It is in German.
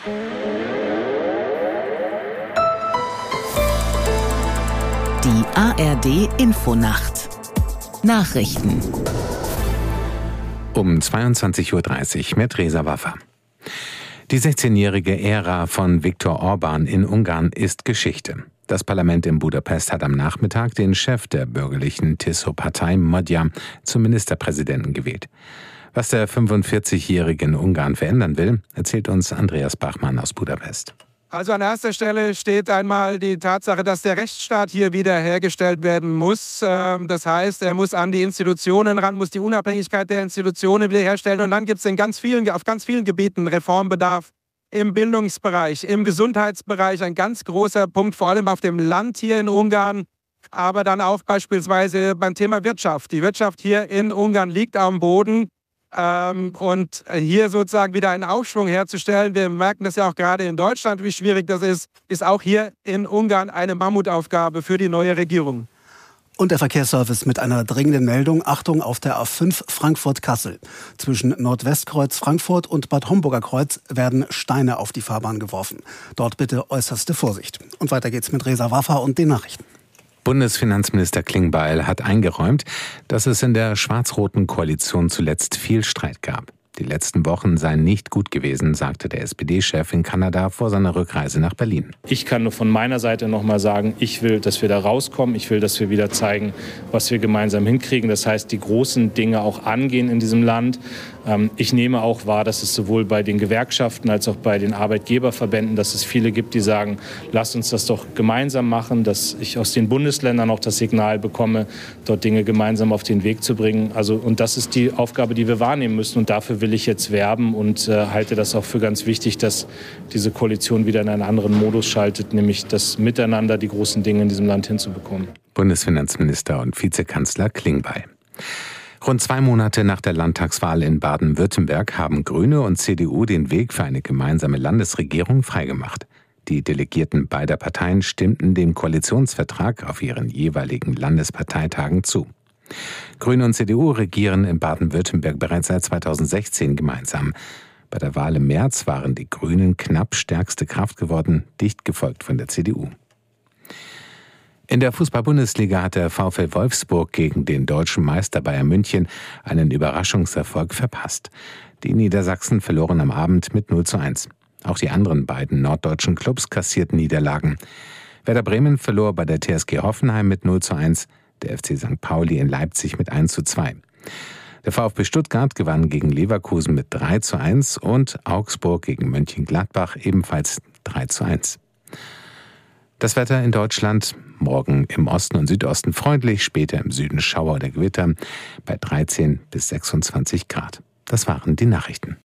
Die ARD-Infonacht. Nachrichten. Um 22.30 Uhr mit Reza Waffa. Die 16-jährige Ära von Viktor Orbán in Ungarn ist Geschichte. Das Parlament in Budapest hat am Nachmittag den Chef der bürgerlichen Tiszó-Partei Magyar zum Ministerpräsidenten gewählt. Was der 45-Jährige in Ungarn verändern will, erzählt uns Andreas Bachmann aus Budapest. Also an erster Stelle steht einmal die Tatsache, dass der Rechtsstaat hier wieder hergestellt werden muss. Das heißt, er muss an die Institutionen ran, muss die Unabhängigkeit der Institutionen wiederherstellen. Und dann gibt es auf ganz vielen Gebieten Reformbedarf. Im Bildungsbereich, im Gesundheitsbereich ein ganz großer Punkt, vor allem auf dem Land hier in Ungarn. Aber dann auch beispielsweise beim Thema Wirtschaft. Die Wirtschaft hier in Ungarn liegt am Boden. Und hier sozusagen wieder einen Aufschwung herzustellen, wir merken das ja auch gerade in Deutschland, wie schwierig das ist auch hier in Ungarn eine Mammutaufgabe für die neue Regierung. Und der Verkehrsservice mit einer dringenden Meldung. Achtung auf der A5 Frankfurt-Kassel. Zwischen Nordwestkreuz Frankfurt und Bad Homburger Kreuz werden Steine auf die Fahrbahn geworfen. Dort bitte äußerste Vorsicht. Und weiter geht's mit Reza Waffa und den Nachrichten. Bundesfinanzminister Klingbeil hat eingeräumt, dass es in der schwarz-roten Koalition zuletzt viel Streit gab. Die letzten Wochen seien nicht gut gewesen, sagte der SPD-Chef in Kanada vor seiner Rückreise nach Berlin. Ich kann nur von meiner Seite noch mal sagen, ich will, dass wir da rauskommen. Ich will, dass wir wieder zeigen, was wir gemeinsam hinkriegen. Das heißt, die großen Dinge auch angehen in diesem Land. Ich nehme auch wahr, dass es sowohl bei den Gewerkschaften als auch bei den Arbeitgeberverbänden, dass es viele gibt, die sagen, lasst uns das doch gemeinsam machen, dass ich aus den Bundesländern auch das Signal bekomme, dort Dinge gemeinsam auf den Weg zu bringen. Und das ist die Aufgabe, die wir wahrnehmen müssen. Und dafür will ich jetzt werben und halte das auch für ganz wichtig, dass diese Koalition wieder in einen anderen Modus schaltet, nämlich das Miteinander, die großen Dinge in diesem Land hinzubekommen. Bundesfinanzminister und Vizekanzler Klingbeil. Rund 2 Monate nach der Landtagswahl in Baden-Württemberg haben Grüne und CDU den Weg für eine gemeinsame Landesregierung freigemacht. Die Delegierten beider Parteien stimmten dem Koalitionsvertrag auf ihren jeweiligen Landesparteitagen zu. Grüne und CDU regieren in Baden-Württemberg bereits seit 2016 gemeinsam. Bei der Wahl im März waren die Grünen knapp stärkste Kraft geworden, dicht gefolgt von der CDU. In der Fußball-Bundesliga hat der VfL Wolfsburg gegen den deutschen Meister Bayern München einen Überraschungserfolg verpasst. Die Niedersachsen verloren am Abend mit 0:1. Auch die anderen beiden norddeutschen Clubs kassierten Niederlagen. Werder Bremen verlor bei der TSG Hoffenheim mit 0:1, der FC St. Pauli in Leipzig mit 1:2. Der VfB Stuttgart gewann gegen Leverkusen mit 3:1 und Augsburg gegen Mönchengladbach ebenfalls 3:1. Das Wetter in Deutschland: morgen im Osten und Südosten freundlich, später im Süden Schauer oder Gewitter bei 13 bis 26 Grad. Das waren die Nachrichten.